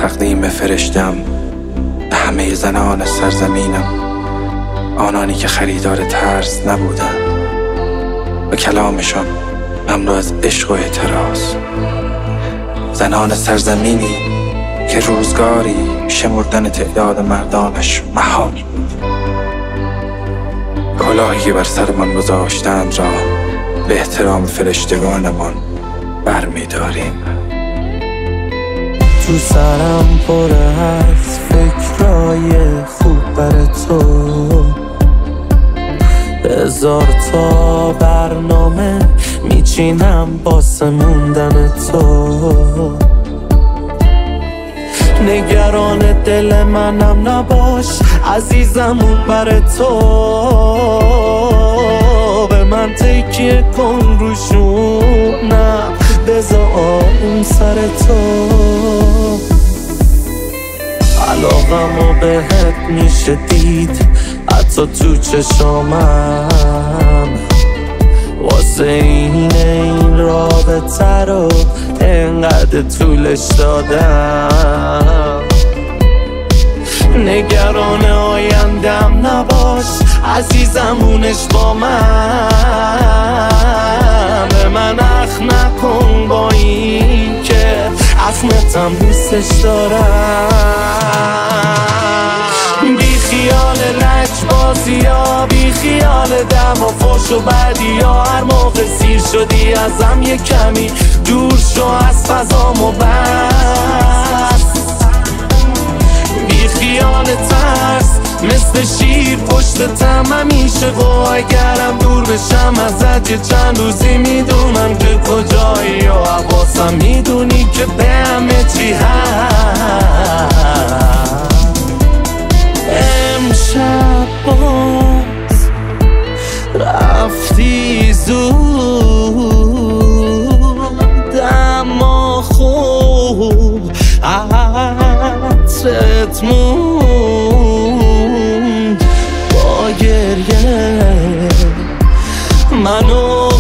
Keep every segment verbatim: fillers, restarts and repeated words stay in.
تقدیم بفرشتم به همه زنان سرزمینم، آنانی که خریدار ترس نبودند و کلامشان مملو از عشق و اعتراض. زنان سرزمینی که روزگاری شمردن تعداد مردانش محال بود. کلاهی که بر سرمان گذاشتند را به احترام فرشتگانمان برمی‌داریم. تو سرم پر از فکرای خوب بر تو، هزار تا برنامه میچینم باسه موندن تو. نگران دل منم نباش عزیزم اون بر تو، به من تکیه کن روشون، نه بذار اون سر تو. علاقمو بهت میشه دید حتی تو چشامم، واسه این این رابطه رو انقدر طولش دادم. نگران آیندم نباش عزیزمونش با من، به من اخ نکن با این که اخمتم دوستش دارم. بی خیال لجبازی ها، بی خیال دم و فوش و بدی ها، هر موقع سیر شدی ازم یه کمی دور شو از فضامو بس. بی خیال ترس مثل شیر پشتتم همیشه، و اگرم دور بشم ازت یه چند روزی میدونم که کجایی و حواسم میدونی که به همه چی هست. امشب باز رفتی زود، اما خوب عطرت موند با گریه منو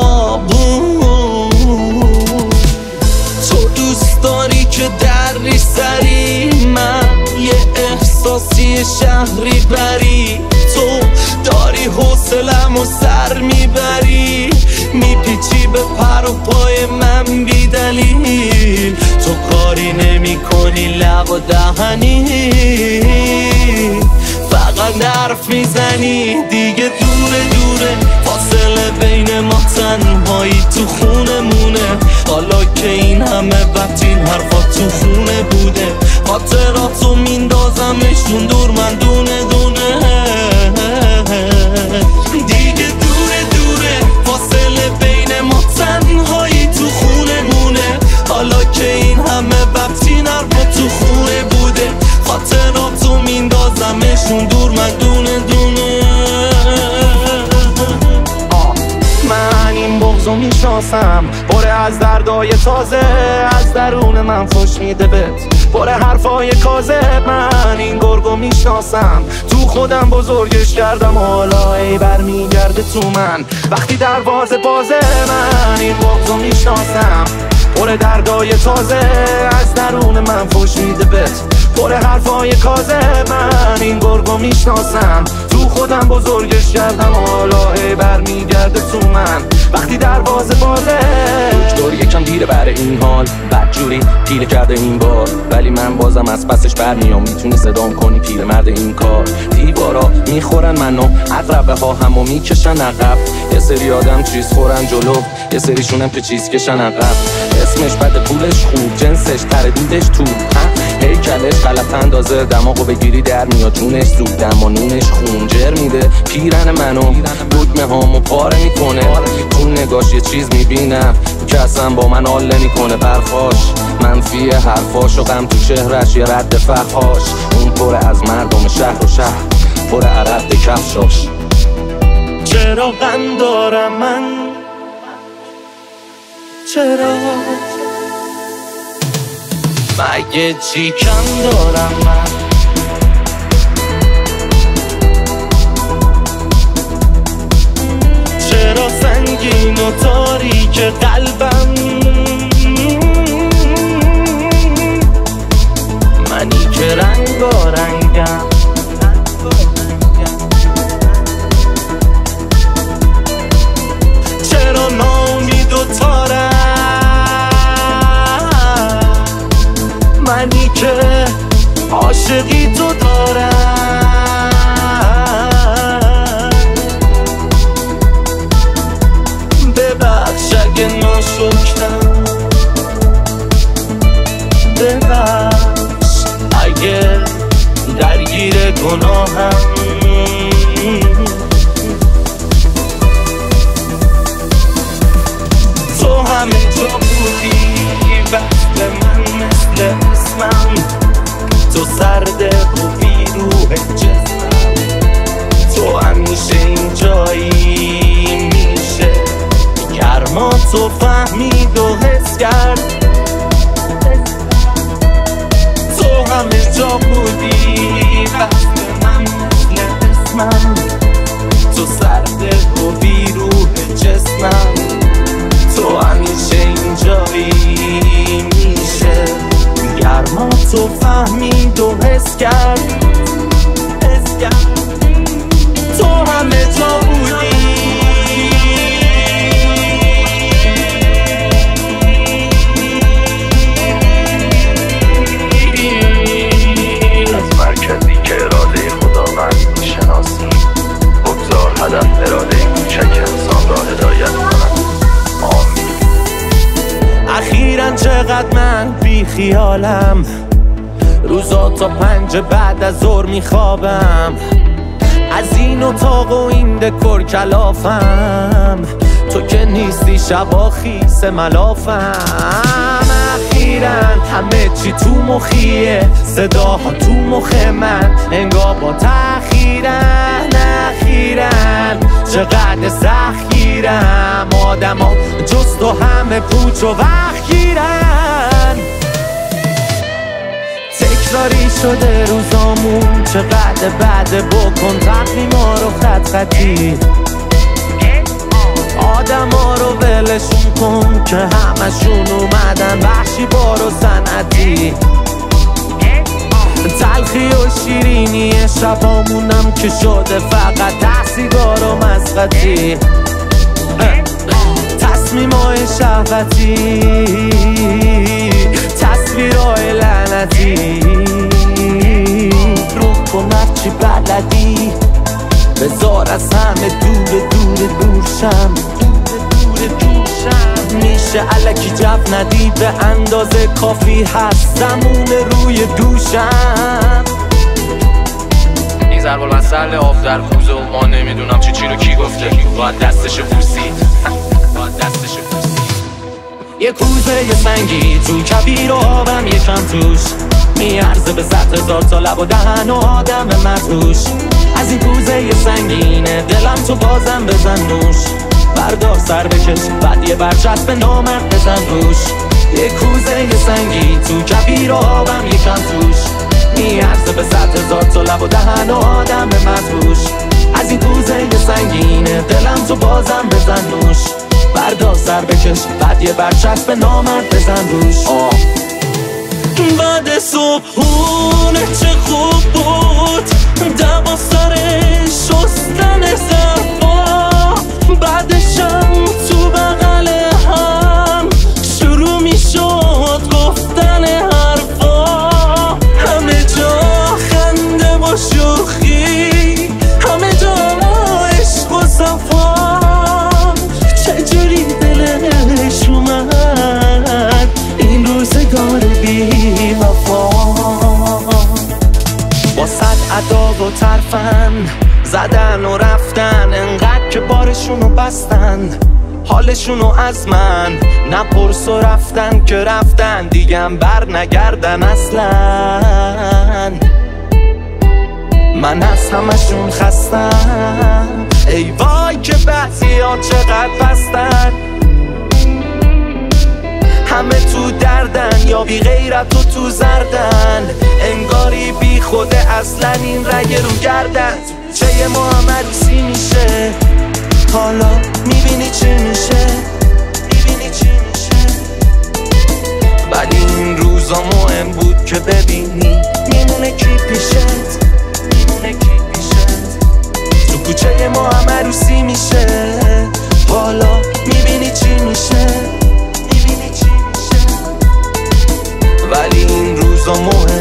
خوابون. تو دوست داری که دری سری، من یه احساسی شهری بری، تو داری حوصلم و سر میبری، میپیچی به پر و پای من بی دلیل. تو کاری نمی کنی لب و دهنی، فقط حرف میزنی دیگه دوره دوره. فاصله بین ما تنهایی تو خونه مونه، حالا که این همه وقت این حرفا تو خونه بوده. خاطراتو میندازمشون دور من دونه دونه، دیگه دوره دوره. فاصله بین ما تنهایی تو خونه مونه، حالا که این همه وقت این حرفا تو خونه بوده. خاطراتو میندازمشون دور من دونه دونه. من این بغضو میشناسم، پر از دردای تازه، از درون من خوش میده بهت، پر حرفای کاذب. من این گرگو میشناسم، تو خودم بزرگش کردم، حالا ای برمیگرده تو من وقتی دروازه بازه. من این بغضو میشناسم، پر دردای تازه، از درون من خوش میده بهت، پر حرفای کاذب. من این گرگو میشناسم، تو خودم بزرگش کردم، حالا ای برمیگرده تو من وقتی دروازه بازه. دکتر یکم دیره برای این حال، بدجوری پیله کرده این بار، ولی من بازم از پسش برمیام. میتونی صدام کنی پیر مرد این کار. دیوارا میخورن منو، عقربه ها همو میکشن عقب. یه سری آدم چیز خورن جلو، یه سریشونم که چیز کشن عقب. اسمش بده پولش خوب، جنسش تردیدش تو، هیکلش غلط اندازه، دماغو بگیری در میاد جونش زود، دم و نونش خونجر میده. پیرن منو دگمه هامو پاره میکنه، تو نگاش یه چیز میبینم که اصلا با من حال نمیکنه. برخاش منفی حرفاش و غم تو چهرش یه رد فخاش. اون پر از مردم شهر و شهر، پر عرق کفشاش. چرا غم دارم من، چرا مگه چی کم دارم من؟ چرا سنگین و تاریک قلبم که عاشقی تو دارم. ببخش اگه ناشکرم، ببخش اگه درگیر گناهم. تو همه جا بودی وقت من مثل اسمم، تو سرده خوبی روح جسمم، تو همیشه اینجایی میشه گرما تو فهمید و حس کرد. تو همه جا بودی وقت من مثل اسمم، تو سرده خوبی روح جسمم، تو همیشه اینجایی میشه گرما تو فهمید و حس کرد. حس کرد تو همه جا بودی. از مرکزی که اراده خداوند میشناسی، بگذار هدف اراده کوچک انسان را هدایت کند. آمین. اخیراً چقدر من بی خیالم، روزا تا پنج بعد از ظهر میخوابم، از این اتاق و این دکور کلافم، تو که نیستی شبا خیس ملافم. اخیراً همه چی تو مخیه، صداها تو مخ من انگار با تأخیرن. اخیراً چقدر سختگیرم، آدم ها جز تو همه پوچ و وقتگیرن. تکراری شده روزامون، چقدر بعد بکن تقویما رو خط خطی، آدم ها رو ولشون کن که همشون اومدن وحشی بارو صنعتی. تلخی و شیرینی شبامونم که شده فقط تحصیگار و مسخطی، تصمیمای شهوتی، تصویرهای لعنتی. رو کن هرچی بلدی، بذار از همه دور دور دور شم. میشه الکی جو ندی، به اندازه کافی هست زمون روی دوشم. این ضرب المثل آب در کوزه و ما نمیدونم چی چی رو کی گفته، باید دستشو بوسید، باید دستشو بوسید. یه کوزه یه سنگی تو کبیر و آبم یکم توش، میارزه به صد هزار تا لب و دهن و آدم مدهوش. از این کوزه یه سنگینه دلم تو بازم بزن نوش، بردار سر بکش بعد یه برچسب نامرد بزن روش. یه کوزه یه سنگی تو کبیر و آبم یکم توش، میارزه به صد هزار تا لب و دهن و آدم مدهوش. از این کوزه یه سنگینه دلم تو بازم بزن نوش، بردار سر بکش بعد یه برچسب نامرد بزن روش. آه. بعد صبحونه چه خوب بود دوا سر شستن ظرفا، بعدشم تو بغل هم شروع می شد گفتن حرفا. همه جا خنده و شوخی، همه جا عشق و صفا. چجوری دلش اومد این روزگار بی وفا. با صد ادا و ترفن زدن و رفتن، انقدر که بارشونو بستن حالشونو از من نپرس و رفتن که رفتن دیگم بر نگردن اصلا. من از همشون خستم، ای وای که بعضی ها چقدر پستن، همه تو دردن یا بی غیرت و تو زردن، انگاری بی خوده اصلا این رگ رو گردن. چه ما هم عروسی میشه، حالا میبینی چی میشه، میبینی چی میشه. ولی این روزا مهم بود که ببینی میمونه کی پیشت، میمونه کی پیشت. تو کوچه ما هم عروسی میشه، حالا میبینی چی میشه، میبینی چی میشه. ولی این روزا مهم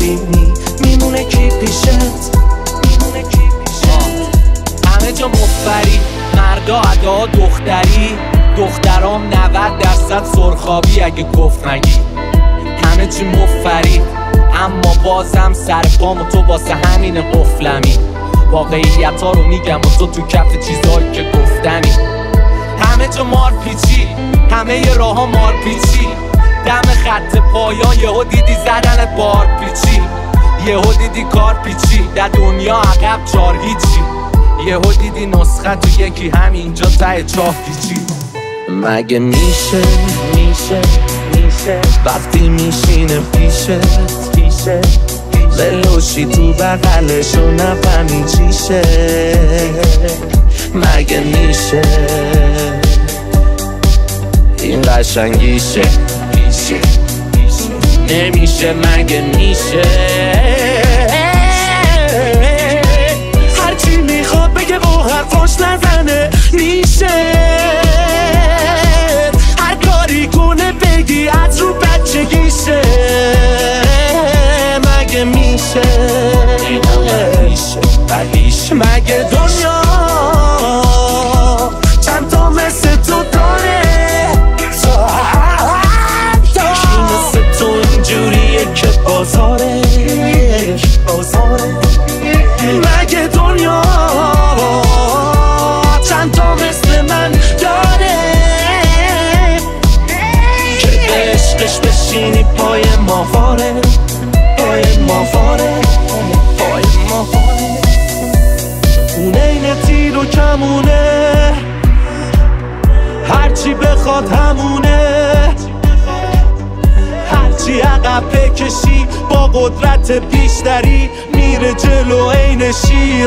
ببینی میمونه کی پیشت، میمونه کی پیشت. همه جا مفری، مردا ادا دختری، دخترام نود درصد سرخابی اگه گفت نگی. همه چی مفری اما بازم سر پام و تو واسه همین قفلمی. واقعیت ها رو میگم و تو تو کف چیزایی که گفتنی. همه جا مار پیچی، همه ی راه ها مار پیچی. دم خط پایان یهو دیدی زدنت بار پیچی، یهو دیدی کار پیچی. در دنیا عقب چار هیچی، یهو دیدی نسخه تو یکی همینجا ته چاه پیچی. مگه میشه میشه میشه وقتی میشینه پیشت پیشت بلوشی تو بغلشو نفهمی چیشه؟ مگه میشه این قشنگیشه میشه نمیشه؟ مگه میشه هرچی میخواد بگه و حرفاش نزنه میشه؟ هر کاری کنه بگی از رو بچگیشه؟ مگه میشه میشه مگه دنیا چند تا مثل تو داره؟ کی مثل تو اینجوریه که بازاره بازاره؟ مگه دنیا چند تا مثل من داره که به عشقش بشینی پای ماهواره پای ماهواره پای ماهواره؟ اون این تیر و کمونه، هرچی بخواد همونه. هرچی عقب بکشی با قدرت بیشتری میره جلو عین شیر.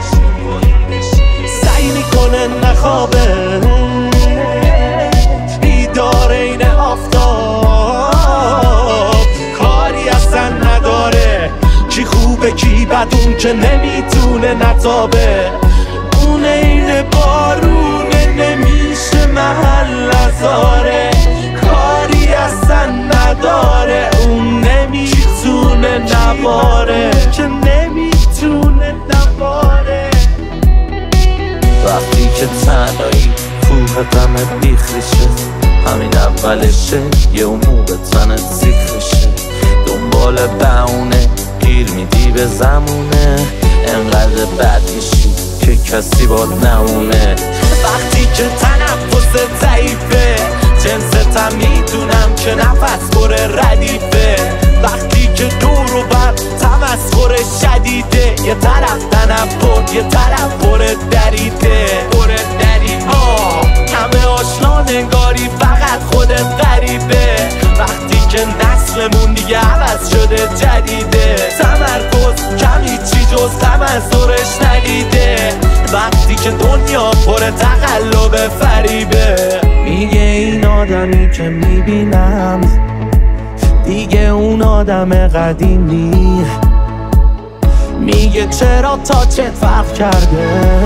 سعی میکنه نخوابه، بیدار عین آفتاب. کاری اصلا نداره کی خوبه کی بد، اون که نمیتونه نتابه. اون عین بارونه نمیشه محل نذاره. کاری اصلا نداره اون نمیتونه نباره که نمیتونه نباره. وقتی که تنهایی کوه غمت بیخریشه، همین اولشه یه موقع تنت سیخشه. دنبال بهونه گیر میدی به زمونه، انقدر بد میشی که کسی باد نمونه. وقتی که تنفست ضعیفه، جنستم میدونم که نفس بره ردیفه. وقتی که دور و بر تمسخر شدیده، یه طرف تنفر یه طرف بره دریده بره دریده. آه همه آشنا نگاری فقط خودت غریبه. وقتی که نسلمون دیگه عوض شده جدیده، تمرکز کمی چی جز تمزورش ندیده. وقتی که دنیا پر تقلب فریبه، میگه این آدمی که میبینم دیگه اون آدم قدیمی. میگه چرا تا چت فرق کرده،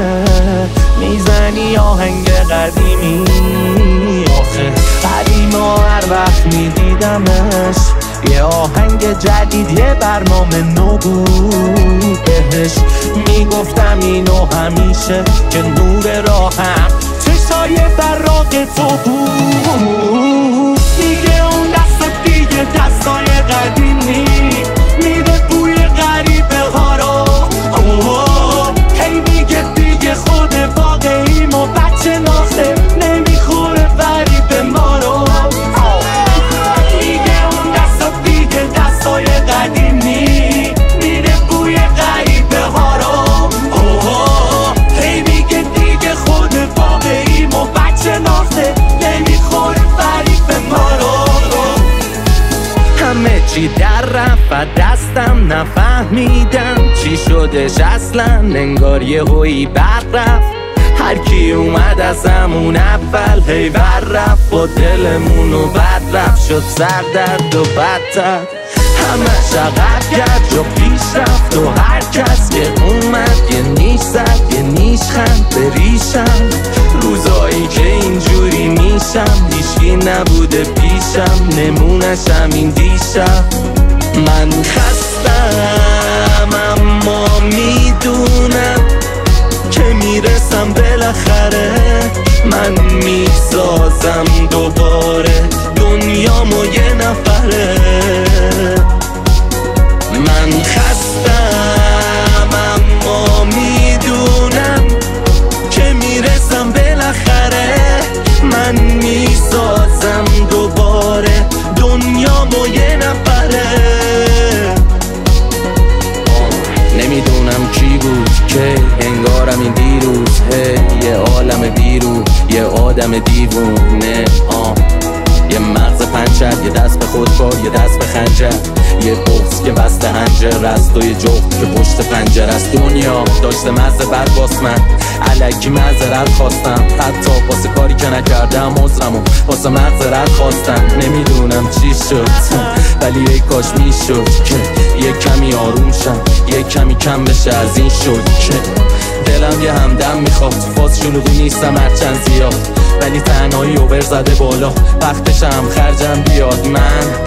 میزنی آهنگ قدیمی. آخه قدیما هر وقت میدیدمش یه آهنگ جدید یه برنامه نو بود بهش. میگفتم اینو همیشه که نور راهم چشای براق تو بود. دیگه اون دست دیگه دستای قدیمی میده بوی غریبه ها رو. هی میگه دیگه خود واقعیم و بچه نازه نمیخوره غریبه ما رو. دیگه اون دست دیگه دستای قدیمی میده بوی غریبه ها رو. هی میگه دیگه خود واقعیم و بچه نازه نمیخوره غریبه ما رو. همه چی در رفت دستم نفهمیدم چی شدش اصلا، انگار یه هویی برق رفت. هر کی اومد از همون اول هی بر رفت، با دلمونو بد رفت شد سردرد و بدتر. همه عقب کرد جا پیش رفت و هر کس که اومد یه نیش زد یه نیش خند به ریشم. روزایی که اینجوری میشم هیچکی نبوده پیشم، نمونش همین دیشب. من خستم اما میدونم که میرسم بالاخره. من میسازم دوباره دنیامو یه نفره. من خستم اما میدونم که میرسم بالاخره. من میسازم دوباره دنیامو یه نفره. نمیدونم کی بود که انگارم این دیروز هی یه عالم بیرو یه آدم دیوونه. آه یه مغز پنچر، یه دست به خود کار، یه دست به خنجر، یه بغض که بسته هنجر است و یه جغد که پشت پنجر است. دنیا داشته مزه بر باس، من علکی معذرت خواستم، حتی واسه کاری که نکردم عذرمو واسه مغزرت خواستم. نمیدونم چی شد ولی ای کاش میشد که یه کمی آروم شم، یه کمی کم بشه از این شد که دلم یه همدم میخواد. فاز شلوغی نیستم هرچند زیاد، ولی تنهایی اوور زده بالا، وقتشم خرجم بیاد. من